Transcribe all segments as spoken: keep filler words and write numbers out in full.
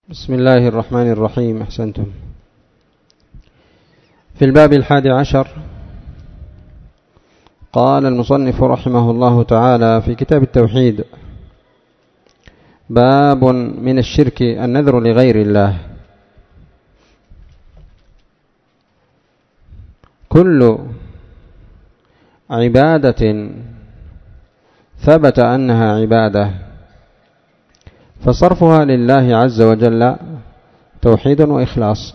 بسم الله الرحمن الرحيم. أحسنتم. في الباب الحادي عشر قال المصنف رحمه الله تعالى في كتاب التوحيد: باب من الشرك النذر لغير الله. كل عبادة ثبت أنها عبادة فصرفها لله عز وجل توحيد وإخلاص،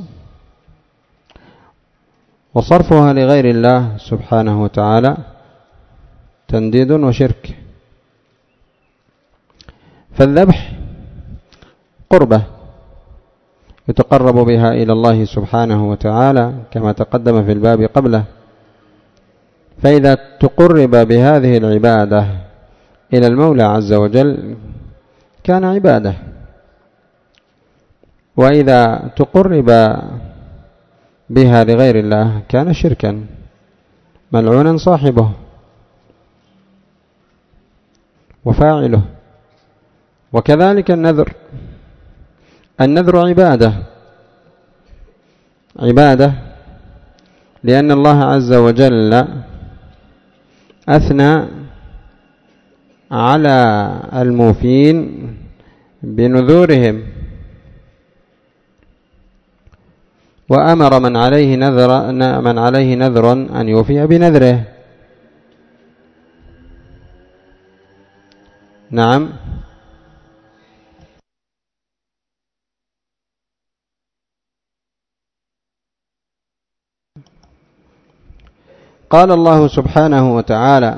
وصرفها لغير الله سبحانه وتعالى تنديد وشرك. فالذبح قربة يتقرب بها إلى الله سبحانه وتعالى كما تقدم في الباب قبله، فإذا تقرب بهذه العبادة إلى المولى عز وجل كان عبادة، وإذا تقرب بها لغير الله كان شركا ملعونا صاحبه وفاعله. وكذلك النذر، النذر عبادة عبادة لأن الله عز وجل أثنى على الموفين بنذورهم، وأمر من عليه نذر من عليه نذر أن يوفي بنذره. نعم. قال الله سبحانه وتعالى: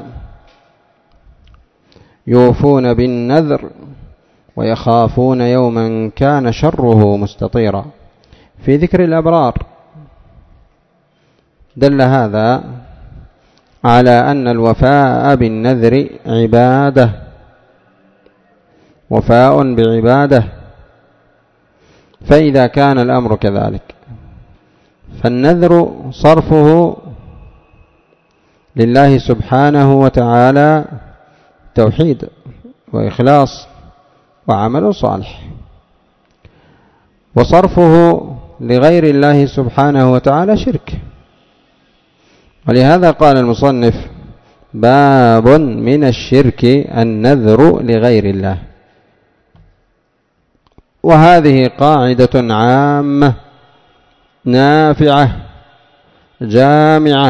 يوفون بالنذر ويخافون يوما كان شره مستطيرا. في ذكر الأبرار دل هذا على أن الوفاء بالنذر عبادة، وفاء بعبادة. فإذا كان الأمر كذلك فالنذر صرفه لله سبحانه وتعالى توحيد وإخلاص وعمل صالح، وصرفه لغير الله سبحانه وتعالى شرك. ولهذا قال المصنف: باب من الشرك النذر لغير الله. وهذه قاعدة عامة نافعة جامعة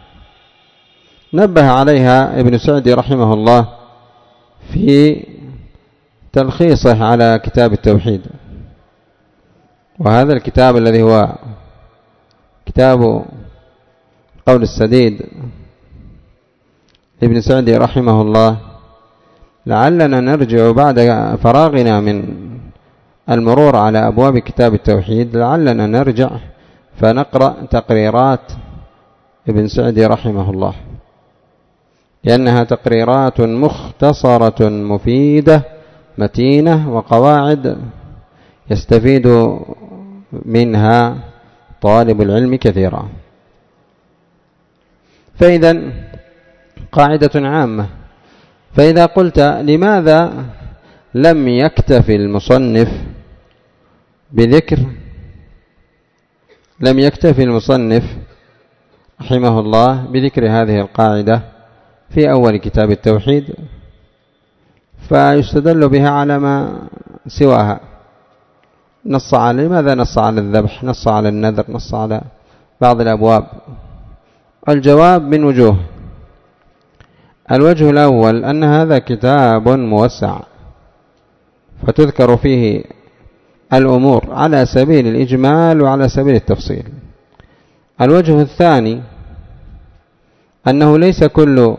نبه عليها ابن سعدي رحمه الله في تلخيصه على كتاب التوحيد. وهذا الكتاب الذي هو كتاب قول السديد ابن سعدي رحمه الله، لعلنا نرجع بعد فراغنا من المرور على أبواب كتاب التوحيد، لعلنا نرجع فنقرأ تقريرات ابن سعدي رحمه الله، لأنها تقريرات مختصرة مفيدة متينة، وقواعد يستفيد منها طالب العلم كثيرا. فإذا قاعدة عامة. فإذا قلت لماذا لم يكتفي المصنف بذكر لم يكتفي المصنف رحمه الله بذكر هذه القاعدة في أول كتاب التوحيد، فيستدل بها على ما سواها؟ نص على لماذا نص على الذبح، نص على النذر، نص على بعض الأبواب؟ الجواب من وجوه. الوجه الأول أن هذا كتاب موسع فتذكر فيه الأمور على سبيل الإجمال وعلى سبيل التفصيل. الوجه الثاني أنه ليس كل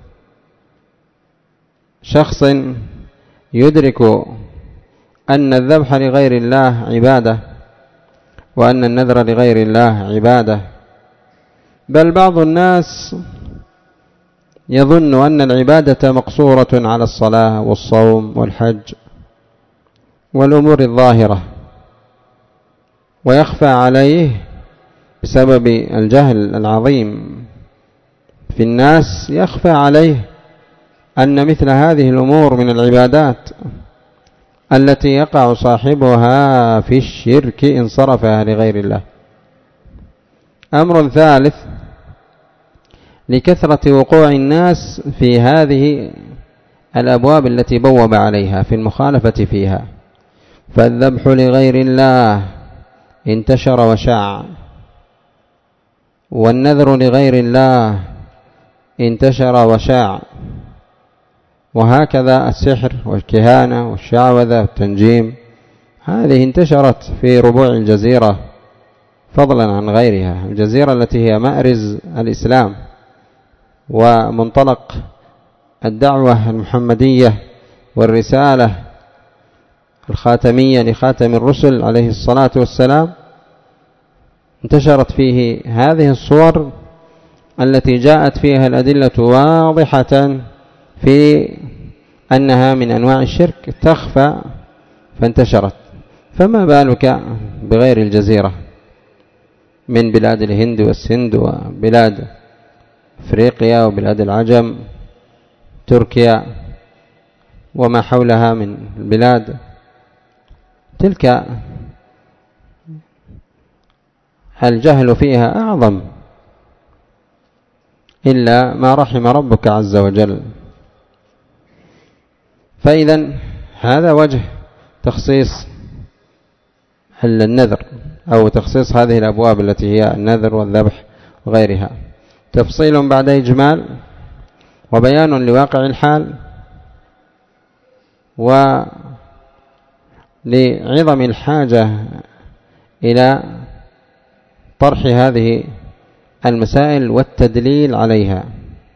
شخص يدرك أن الذبح لغير الله عبادة وأن النذر لغير الله عبادة، بل بعض الناس يظن أن العبادة مقصورة على الصلاة والصوم والحج والأمور الظاهرة، ويخفى عليه بسبب الجهل العظيم في الناس، يخفى عليه أن مثل هذه الأمور من العبادات التي يقع صاحبها في الشرك إن صرفها لغير الله. أمر ثالث لكثرة وقوع الناس في هذه الأبواب التي بوب عليها في المخالفة فيها، فالذبح لغير الله انتشر وشاع، والنذر لغير الله انتشر وشاع، وهكذا السحر والكهانة والشعوذة والتنجيم، هذه انتشرت في ربوع الجزيرة فضلا عن غيرها، الجزيرة التي هي مأرز الإسلام ومنطلق الدعوة المحمدية والرسالة الخاتمية لخاتم الرسل عليه الصلاة والسلام. انتشرت فيه هذه الصور التي جاءت فيها الأدلة واضحة في أنها من أنواع الشرك تخفى فانتشرت، فما بالك بغير الجزيرة من بلاد الهند والسند وبلاد أفريقيا وبلاد العجم، تركيا وما حولها من البلاد، تلك الجهل فيها أعظم إلا ما رحم ربك عز وجل. فإذا هذا وجه تخصيص النذر أو تخصيص هذه الأبواب التي هي النذر والذبح وغيرها، تفصيل بعد إجمال وبيان لواقع الحال ولعظم الحاجة إلى طرح هذه المسائل والتدليل عليها،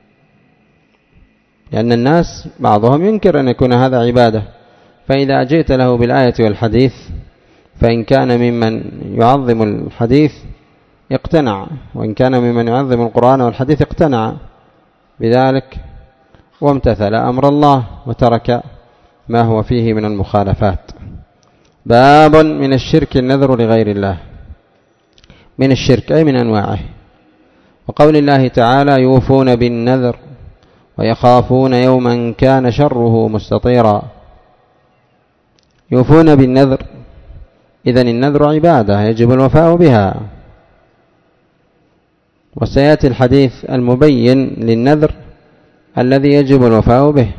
لأن الناس بعضهم ينكر أن يكون هذا عبادة، فإذا جئت له بالآية والحديث فإن كان ممن يعظم الحديث اقتنع، وإن كان ممن يعظم القرآن والحديث اقتنع بذلك وامتثل أمر الله وترك ما هو فيه من المخالفات. باب من الشرك النذر لغير الله، من الشرك أي من أنواعه، وقول الله تعالى يوفون بالنذر ويخافون يوما كان شره مستطيرا. يوفون بالنذر، إذن النذر عبادة يجب الوفاء بها، وسيأتي الحديث المبين للنذر الذي يجب الوفاء به،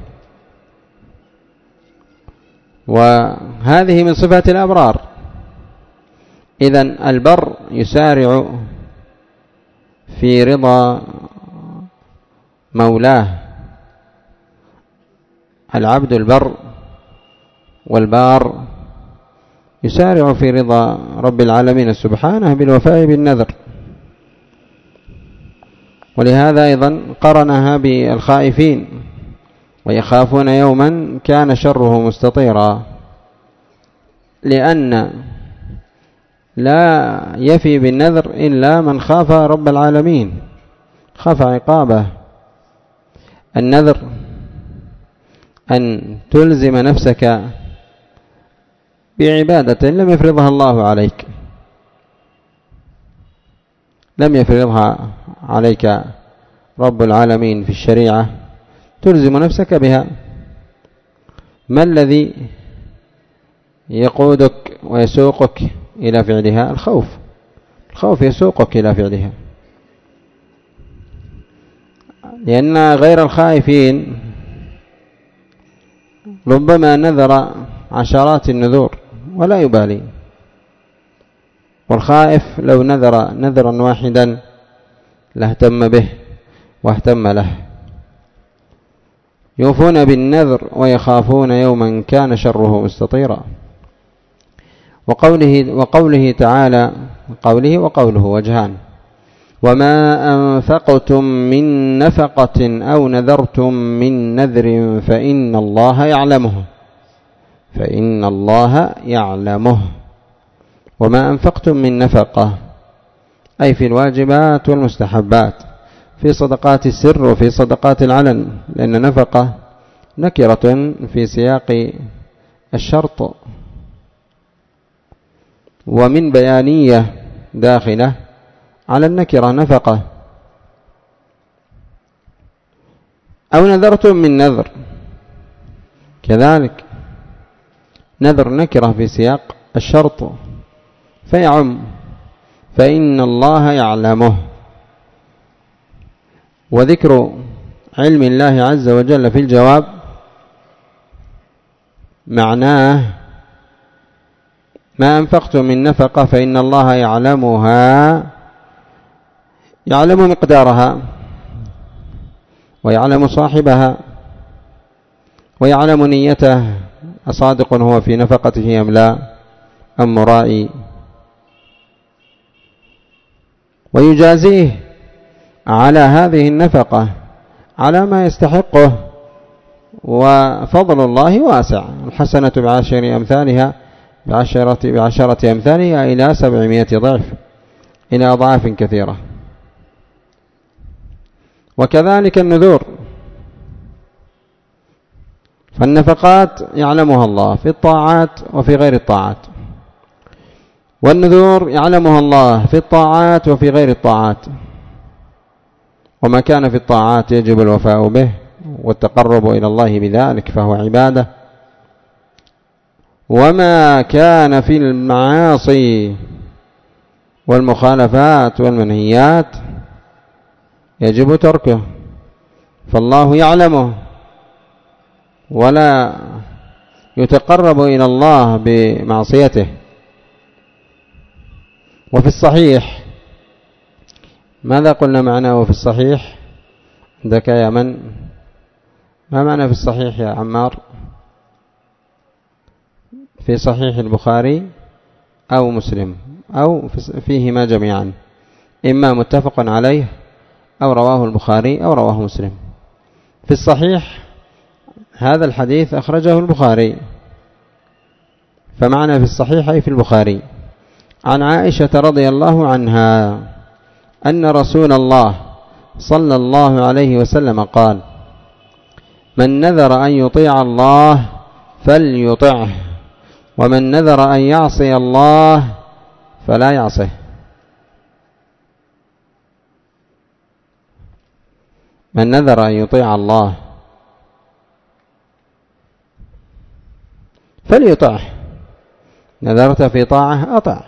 وهذه من صفات الأبرار. إذن البر يسارع في رضا مولاه، العبد البر والبار يسارع في رضا رب العالمين سبحانه بالوفاء بالنذر. ولهذا أيضا قرنها بالخائفين ويخافون يوما كان شره مستطيرا، لأن لا يفي بالنذر إلا من خاف رب العالمين، خاف عقابه. النذر أن تلزم نفسك بعبادة لم يفرضها الله عليك، لم يفرضها عليك رب العالمين في الشريعة، تلزم نفسك بها. ما الذي يقودك ويسوقك إلى فعلها؟ الخوف، الخوف يسوقك إلى فعلها، لأن غير الخائفين ربما نذر عشرات النذور ولا يبالي، والخائف لو نذر نذرا واحدا لاهتم به واهتم له. يوفون بالنذر ويخافون يوما كان شره مستطيرا. وقوله, وقوله تعالى، قوله وقوله وجهان: وما أنفقتم من نفقة أو نذرتم من نذر فإن الله يعلمه، فإن الله يعلمه. وما أنفقتم من نفقة أي في الواجبات والمستحبات، في صدقات السر وفي صدقات العلن، لأن نفقة نكرة في سياق الشرط، ومن بيانية داخلة على النكرة نفقة. أو نذرتم من نذر كذلك، نذر نكرة في سياق الشرط فيعم، فإن الله يعلمه. وذكر علم الله عز وجل في الجواب معناه ما أنفقتم من نفقة فإن الله يعلمها، يعلم مقدارها ويعلم صاحبها ويعلم نيته، أصادق هو في نفقته أم لا أم مرائي، ويجازيه على هذه النفقة على ما يستحقه. وفضل الله واسع، الحسنة بعشر أمثالها بعشرة, بعشرة أمثالها إلى سبعمائة ضعف، إلى أضعاف كثيرة. وكذلك النذور، فالنفقات يعلمها الله في الطاعات وفي غير الطاعات، والنذور يعلمها الله في الطاعات وفي غير الطاعات. وما كان في الطاعات يجب الوفاء به والتقرب إلى الله بذلك فهو عبادة، وما كان في المعاصي والمخالفات والمنهيات يجب تركه، فالله يعلمه ولا يتقرب إلى الله بمعصيته. وفي الصحيح، ماذا قلنا معناه في الصحيح عندك يا من؟ ما معنى في الصحيح يا عمار؟ في صحيح البخاري أو مسلم أو فيهما جميعا، إما متفق عليه أو رواه البخاري أو رواه مسلم. في الصحيح هذا الحديث أخرجه البخاري، فمعنى في الصحيح أي في البخاري. عن عائشة رضي الله عنها أن رسول الله صلى الله عليه وسلم قال: من نذر أن يطيع الله فليطعه، ومن نذر أن يعصي الله فلا يعصه. من نذر أن يطيع الله فليطعه، نذرت في طاعة أطع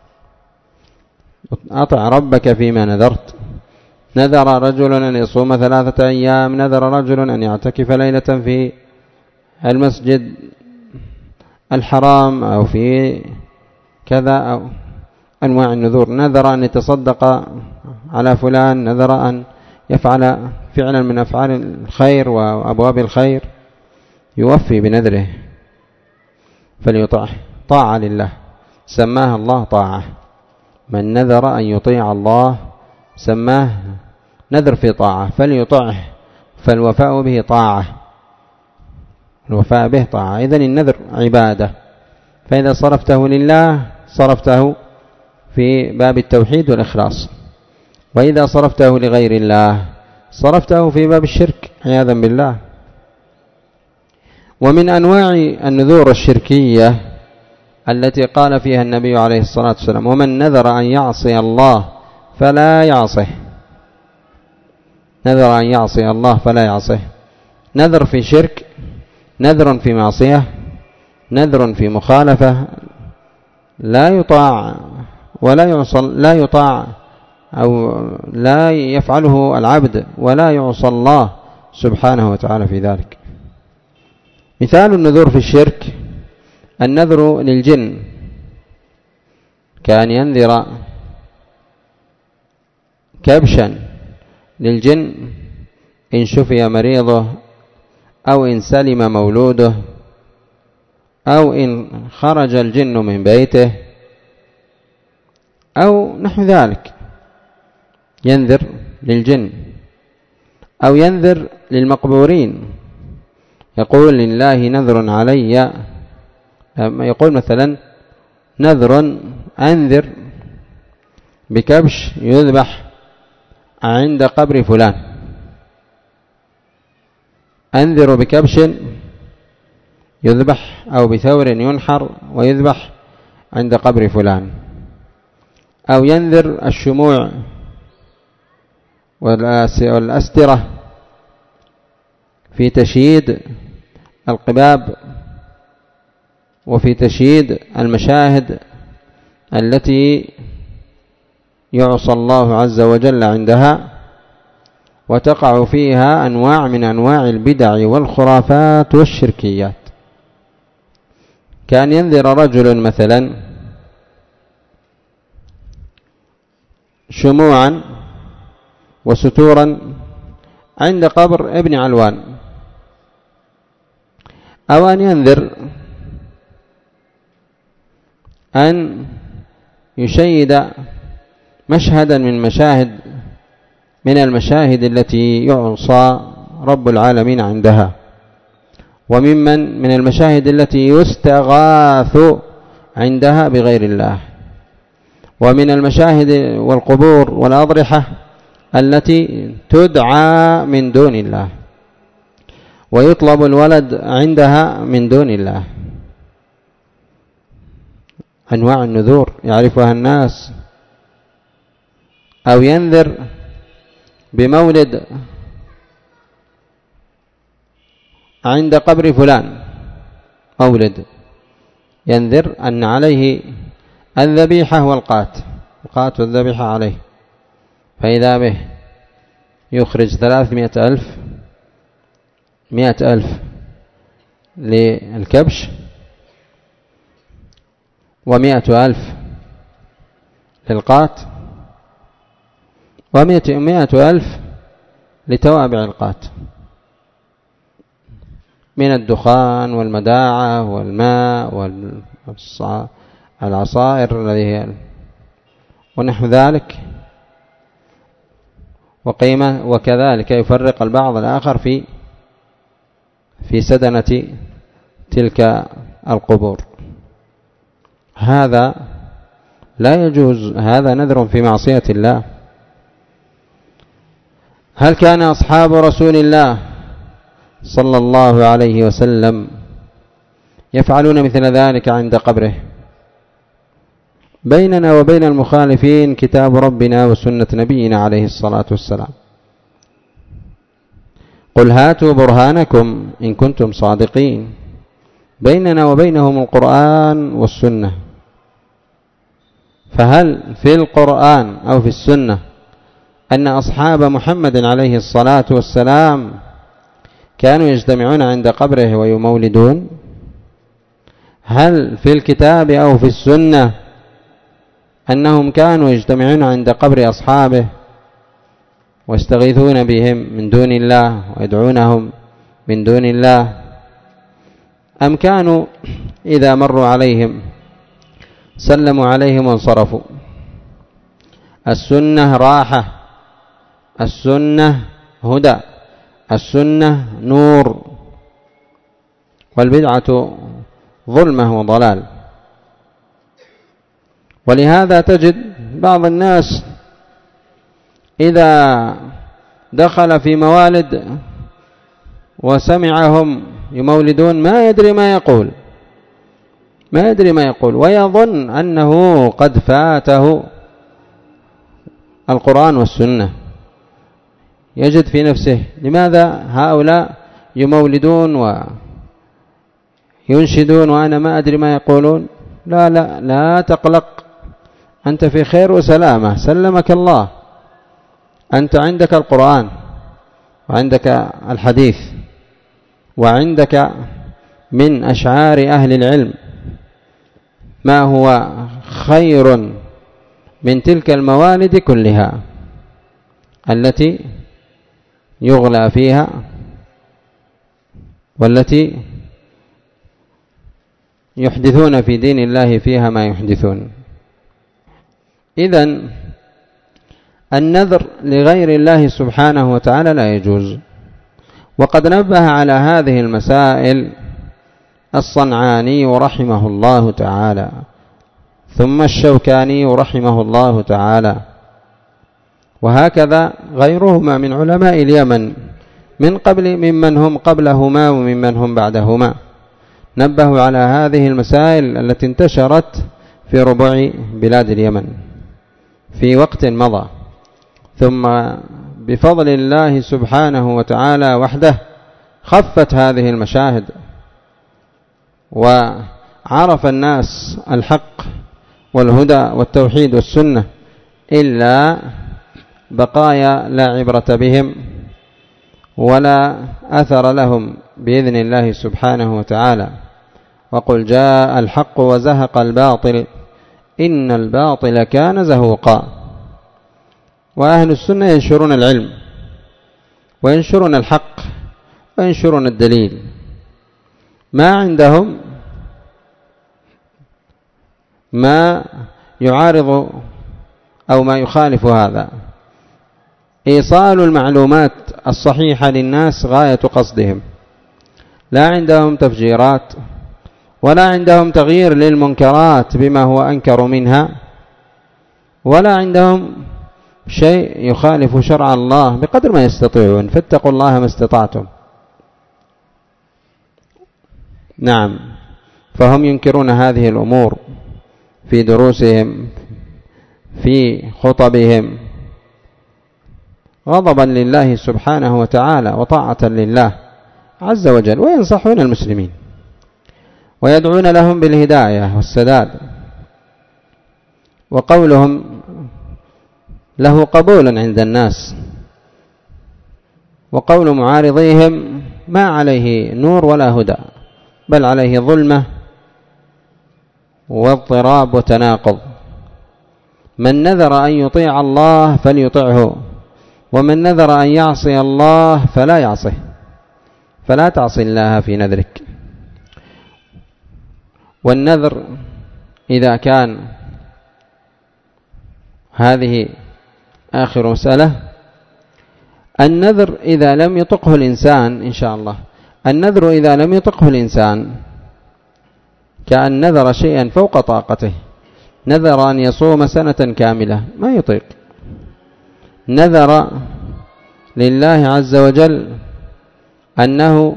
أطع ربك فيما نذرت. نذر رجل أن يصوم ثلاثة أيام، نذر رجل أن يعتكف ليلة في المسجد الحرام أو في كذا، أو أنواع النذور. نذر أن يتصدق على فلان، نذر أن يفعل فعلا من أفعال الخير وأبواب الخير، يوفي بنذره فليطعه، طاعة لله سماها الله طاعة. من نذر أن يطيع الله سماه نذر في طاعة فليطعه، فالوفاء به طاعة، الوفاء به طاعة. إذن النذر عبادة، فإذا صرفته لله صرفته في باب التوحيد والإخلاص، وإذا صرفته لغير الله صرفته في باب الشرك عياذا بالله. ومن أنواع النذور الشركية التي قال فيها النبي عليه الصلاة والسلام: ومن نذر أن يعصي الله فلا يعصه. نذر أن يعصي الله فلا يعصه، نذر في شرك، نذر في معصية، نذر في مخالفة لا يطاع ولا يعصى، لا يطاع أو لا يفعله العبد ولا يعصى الله سبحانه وتعالى في ذلك. مثال النذور في الشرك النذر للجن، كان ينذر كبشا للجن إن شفي مريضه أو إن سلم مولوده أو إن خرج الجن من بيته أو نحو ذلك، ينذر للجن. أو ينذر للمقبورين، يقول لله نذر علي، يقول مثلا نذر أنذر بكبش يذبح عند قبر فلان، أنذر بكبش يذبح أو بثور ينحر ويذبح عند قبر فلان. أو ينذر الشموع والأسترة في تشييد القباب وفي تشييد المشاهد التي يعصى الله عز وجل عندها وتقع فيها أنواع من أنواع البدع والخرافات والشركيات. كان ينذر رجل مثلا شموعا وستورا عند قبر ابن علوان، أو أن ينذر أن يشيد مشهدا من مشاهد من المشاهد التي يعصى رب العالمين عندها، وممن من المشاهد التي يستغاث عندها بغير الله، ومن المشاهد والقبور والأضرحة التي تدعى من دون الله ويطلب الولد عندها من دون الله. أنواع النذور يعرفها الناس. أو ينذر بمولد عند قبر فلان، مولد ينذر أن عليه الذبيحة والقات القات والذبيحة عليه، فإذا به يخرج ثلاثمائة ألف مائة ألف للكبش ومائة ألف للقات ومائة ألف لتوابع القات من الدخان والمداعة والماء والعصائر الذي هي ونحو ذلك وقيمة. وكذلك يفرق البعض الآخر في في سدنة تلك القبور. هذا لا يجوز، هذا نذر في معصية الله. هل كان أصحاب رسول الله صلى الله عليه وسلم يفعلون مثل ذلك عند قبره؟ بيننا وبين المخالفين كتاب ربنا وسنة نبينا عليه الصلاة والسلام. قل هاتوا برهانكم إن كنتم صادقين. بيننا وبينهم القرآن والسنة. فهل في القرآن أو في السنة أن أصحاب محمد عليه الصلاة والسلام كانوا يجتمعون عند قبره ويمولدون؟ هل في الكتاب أو في السنة أنهم كانوا يجتمعون عند قبر أصحابه ويستغيثون بهم من دون الله ويدعونهم من دون الله، أم كانوا إذا مروا عليهم سلموا عليهم وانصرفوا؟ السنة راحة، السنة هدى، السنة نور، والبدعة ظلمة وضلال. ولهذا تجد بعض الناس إذا دخل في موالد وسمعهم يمولدون ما يدري ما يقول ما يدري ما يقول ويظن أنه قد فاته القرآن والسنة. يجد في نفسه لماذا هؤلاء يمولدون وينشدون وأنا ما أدري ما يقولون؟ لا لا لا تقلق، أنت في خير وسلامة، سلمك الله. أنت عندك القرآن وعندك الحديث وعندك من أشعار أهل العلم ما هو خير من تلك الموالد كلها التي يغلى فيها والتي يحدثون في دين الله فيها ما يحدثون. إذن النذر لغير الله سبحانه وتعالى لا يجوز. وقد نبه على هذه المسائل الصنعاني رحمه الله تعالى، ثم الشوكاني رحمه الله تعالى، وهكذا غيرهما من علماء اليمن من قبل ممن هم قبلهما وممن هم بعدهما، نبهوا على هذه المسائل التي انتشرت في ربوع بلاد اليمن في وقت مضى. ثم بفضل الله سبحانه وتعالى وحده خفت هذه المشاهد عرف الناس الحق والهدى والتوحيد والسنة إلا بقايا لا عبرة بهم ولا أثر لهم بإذن الله سبحانه وتعالى. وقل جاء الحق وزهق الباطل إن الباطل كان زهوقا. وأهل السنة ينشرون العلم وينشرون الحق وينشرون الدليل. ما عندهم ما يعارض أو ما يخالف هذا. إيصال المعلومات الصحيحة للناس غاية قصدهم. لا عندهم تفجيرات ولا عندهم تغيير للمنكرات بما هو أنكر منها، ولا عندهم شيء يخالف شرع الله بقدر ما يستطيعون، فاتقوا الله ما استطعتم. نعم، فهم ينكرون هذه الأمور في دروسهم في خطبهم غضبا لله سبحانه وتعالى وطاعة لله عز وجل، وينصحون المسلمين ويدعون لهم بالهداية والسداد. وقولهم له قبول عند الناس، وقول معارضيهم ما عليه نور ولا هدى، بل عليه ظلمة واضطراب وتناقض. من نذر أن يطيع الله فليطعه، ومن نذر أن يعصي الله فلا يعصه، فلا تعصي الله في نذرك. والنذر إذا كان هذه آخر مسألة، النذر إذا لم يطقه الإنسان إن شاء الله، النذر إذا لم يطقه الإنسان كأن نذر شيئا فوق طاقته، نذر أن يصوم سنة كاملة ما يطيق، نذر لله عز وجل أنه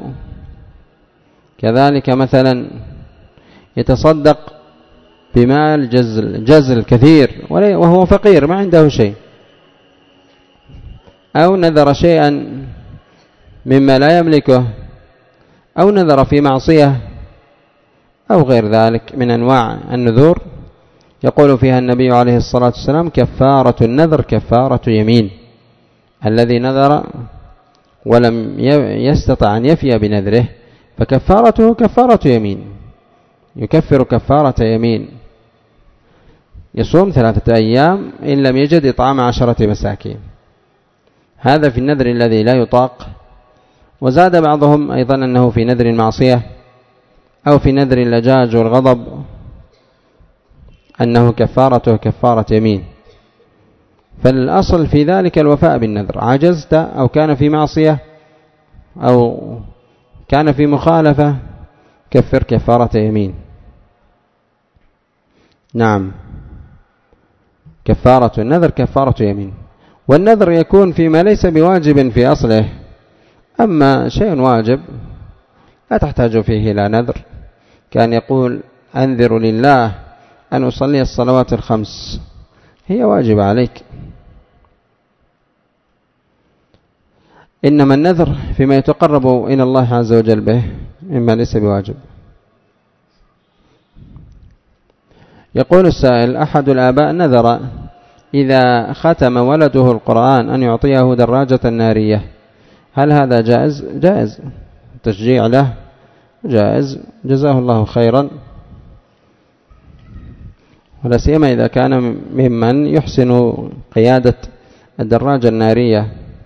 كذلك مثلا يتصدق بمال جزل جزل كثير وهو فقير ما عنده شيء، أو نذر شيئا مما لا يملكه، أو نذر في معصية أو غير ذلك من أنواع النذور، يقول فيها النبي عليه الصلاة والسلام كفارة النذر كفارة يمين. الذي نذر ولم يستطع أن يفي بنذره فكفارته كفارة يمين، يكفر كفارة يمين، يصوم ثلاثة أيام إن لم يجد إطعام عشرة مساكين. هذا في النذر الذي لا يطاق. وزاد بعضهم أيضا أنه في نذر المعصية أو في نذر اللجاج والغضب أنه كفارته كفارة يمين. فالأصل في ذلك الوفاء بالنذر، عجزت أو كان في معصية أو كان في مخالفة كفر كفارة يمين. نعم، كفارة النذر كفارة يمين. والنذر يكون فيما ليس بواجب في أصله، أما شيء واجب لا تحتاج فيه إلى نذر، كان يقول أنذر لله أن أصلي الصلوات الخمس، هي واجب عليك. إنما النذر فيما يتقرب إلى الله عز وجل به مما ليس بواجب. يقول السائل أحد الآباء نذر إذا ختم ولده القرآن أن يعطيه دراجة نارية، هل هذا جائز؟ جائز، تشجيع له جائز، جزاه الله خيرا، ولا سيما إذا كان ممن يحسن قيادة الدراجة النارية.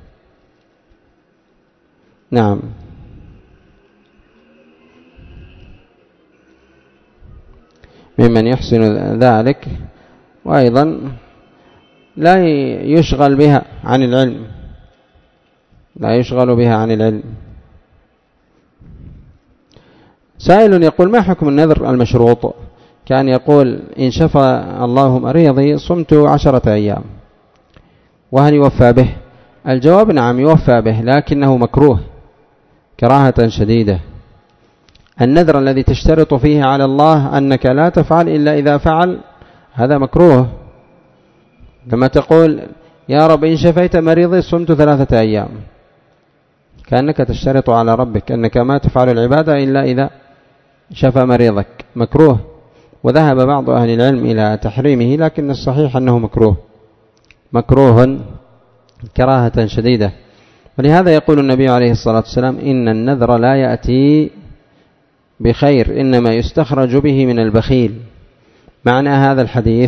نعم. ممن يحسن ذلك، وأيضا لا يشغل بها عن العلم، لا يشغل بها عن العلم. سائل يقول ما حكم النذر المشروط؟ كان يقول إن شفى الله مريضي صمت عشرة أيام، وهل يوفى به؟ الجواب نعم يوفى به، لكنه مكروه كراهة شديدة. النذر الذي تشترط فيه على الله أنك لا تفعل إلا إذا فعل، هذا مكروه. لما تقول يا رب إن شفيت مريضي صمت ثلاثة أيام، كأنك تشترط على ربك أنك ما تفعل العبادة إلا إذا شفى مريضك مكروه، وذهب بعض أهل العلم إلى تحريمه، لكن الصحيح أنه مكروه مكروه كراهة شديدة. ولهذا يقول النبي عليه الصلاة والسلام إن النذر لا يأتي بخير إنما يستخرج به من البخيل. معنى هذا الحديث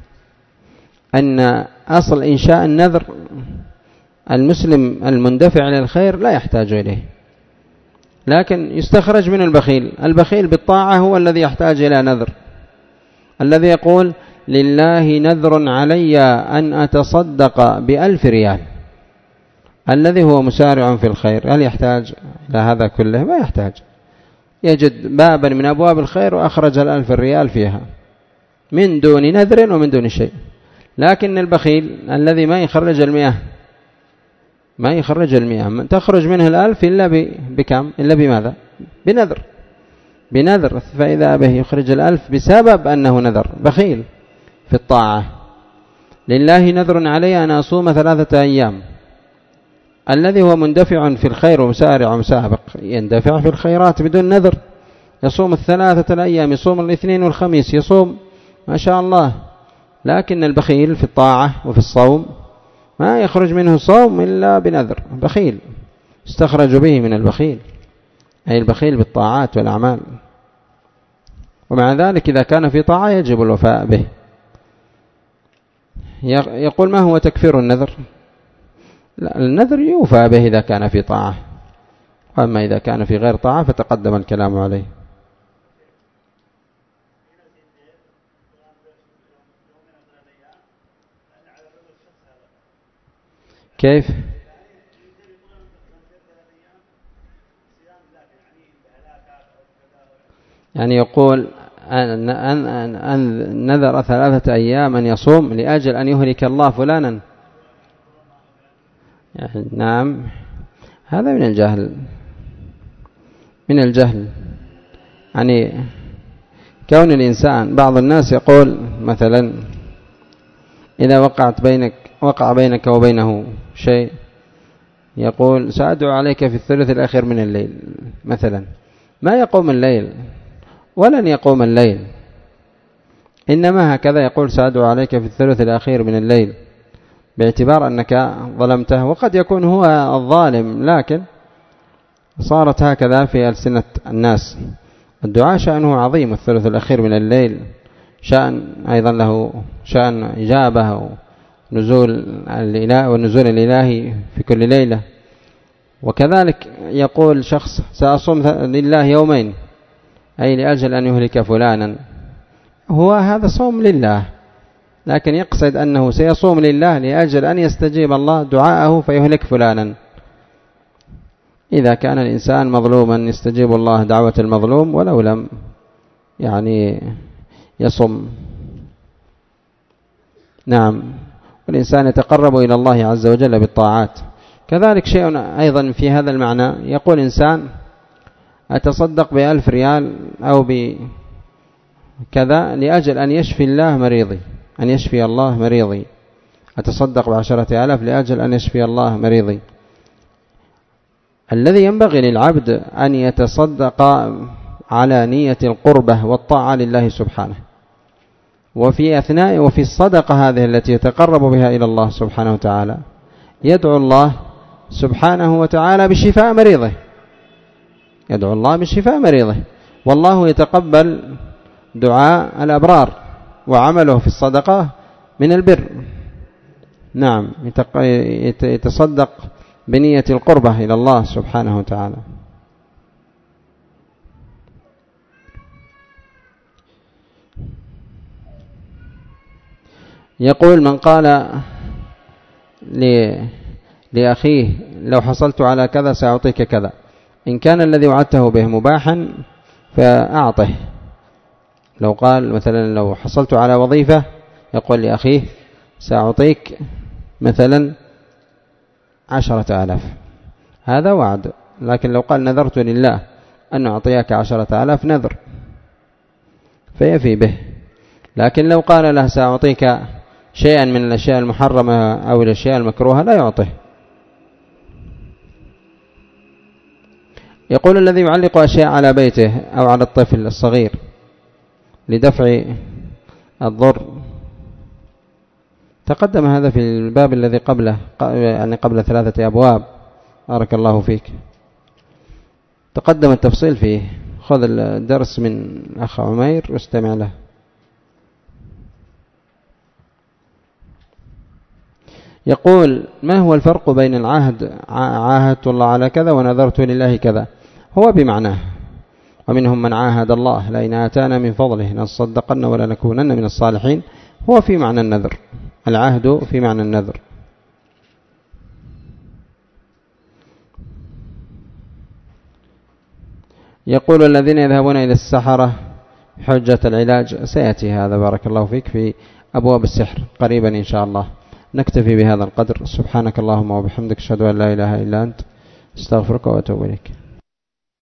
أن أصل إنشاء النذر المسلم المندفع للخير لا يحتاج إليه، لكن يستخرج من البخيل. البخيل بالطاعة هو الذي يحتاج إلى نذر، الذي يقول لله نذر علي أن أتصدق بألف ريال، الذي هو مسارع في الخير، هل يحتاج إلى هذا كله؟ ما يحتاج، يجد بابا من أبواب الخير وأخرج الألف ريال فيها من دون نذر ومن دون شيء. لكن البخيل الذي ما يخرج المئة ما يخرج المئة تخرج منه الألف إلا بكم؟ إلا بماذا؟ بنذر بنذر فإذا به يخرج الألف بسبب أنه نذر، بخيل في الطاعة. لله نذر علي أن أصوم ثلاثة أيام، الذي هو مندفع في الخير ومسارع ومسابق يندفع في الخيرات بدون نذر، يصوم الثلاثة الأيام، يصوم الاثنين والخميس، يصوم ما شاء الله. لكن البخيل في الطاعة وفي الصوم ما يخرج منه صوم إلا بنذر، بخيل استخرج به من البخيل، أي البخيل بالطاعات والأعمال. ومع ذلك إذا كان في طاعة يجب الوفاء به. يقول ما هو تكفير النذر؟ لا، النذر يوفى به إذا كان في طاعة، وأما إذا كان في غير طاعة فتقدم الكلام عليه. كيف؟ يعني يقول أن, أن, أن, أن نذر ثلاثة أيام أن يصوم لأجل أن يهلك الله فلانا. يعني نعم، هذا من الجهل من الجهل يعني كون الإنسان، بعض الناس يقول مثلا إذا وقعت بينك وقع بينك وبينه شيء يقول سأدعو عليك في الثلث الأخير من الليل مثلا، ما يقوم الليل ولن يقوم الليل، إنما هكذا يقول سأدعو عليك في الثلث الأخير من الليل باعتبار أنك ظلمته، وقد يكون هو الظالم، لكن صارت هكذا في ألسنة الناس. الدعاء شأنه عظيم، الثلث الأخير من الليل شأن أيضا له شأن إجابة ونزول الإله والنزول الإلهي في كل ليلة. وكذلك يقول شخص سأصوم لله يومين، أي لأجل أن يهلك فلانا، هو هذا صوم لله، لكن يقصد أنه سيصوم لله لأجل أن يستجيب الله دعاءه فيهلك فلانا. إذا كان الإنسان مظلوما يستجيب الله دعوة المظلوم ولو لم يعني يصم. نعم، والإنسان يتقرب إلى الله عز وجل بالطاعات. كذلك شيء أيضا في هذا المعنى، يقول إنسان أتصدق بألف ريال أو بكذا لأجل أن يشفي الله مريضي، أن يشفي الله مريضي، أتصدق بعشرة آلاف لأجل أن يشفي الله مريضي. الذي ينبغي للعبد أن يتصدق على نية القربة والطاعة لله سبحانه، وفي أثناء وفي الصدقة هذه التي يتقرب بها إلى الله سبحانه وتعالى يدعو الله سبحانه وتعالى بشفاء مريضه، يدعو الله بشفاء مريضه، والله يتقبل دعاء الأبرار وعمله في الصدقة من البر. نعم، يتصدق بنية القربة إلى الله سبحانه وتعالى. يقول من قال لأخيه لو حصلت على كذا سأعطيك كذا، إن كان الذي وعدته به مباحا فأعطه. لو قال مثلا لو حصلت على وظيفة يقول لأخيه سأعطيك مثلا عشرة آلاف، هذا وعد. لكن لو قال نذرت لله أن أعطيك عشرة آلاف نذر فيفي به. لكن لو قال له سأعطيك شيئا من الأشياء المحرمة أو الأشياء المكروهة لا يعطيه. يقول الذي يعلق أشياء على بيته أو على الطفل الصغير لدفع الضر، تقدم هذا في الباب الذي قبله، يعني قبل ثلاثة أبواب، بارك الله فيك، تقدم التفصيل فيه. خذ الدرس من أخ عمير واستمع له. يقول: ما هو الفرق بين العهد عاهدت الله على كذا ونذرت لله كذا؟ هو بمعناه. ومنهم من عاهد الله لئن آتانا من فضله لنصدقن ولنكونن من الصالحين، هو في معنى النذر، العهد في معنى النذر. يقول: الذين يذهبون إلى السحرة حجة العلاج، سيأتي هذا بارك الله فيك في أبواب السحر قريبا إن شاء الله. نكتفي بهذا القدر. سبحانك اللهم وبحمدك، أشهد أن لا إله إلا أنت، استغفرك وأتوب إليك.